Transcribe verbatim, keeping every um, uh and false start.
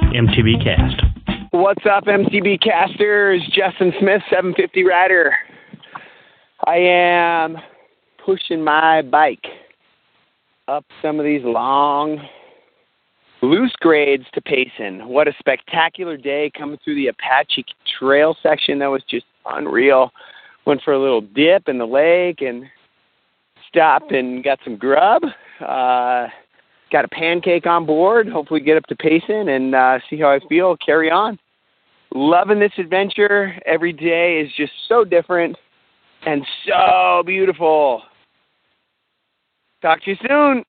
M T B Cast. What's up, M T B Casters? Justin Smith, seven fifty Rider. I am pushing my bike up some of these long, loose grades to Payson. What a spectacular day coming through the Apache Trail section. That was just unreal. Went for a little dip in the lake and stopped and got some grub. Uh, got a pancake on board. Hopefully get up to Payson and uh, see how I feel. Carry on. Loving this adventure. Every day is just so different and so beautiful. Talk to you soon.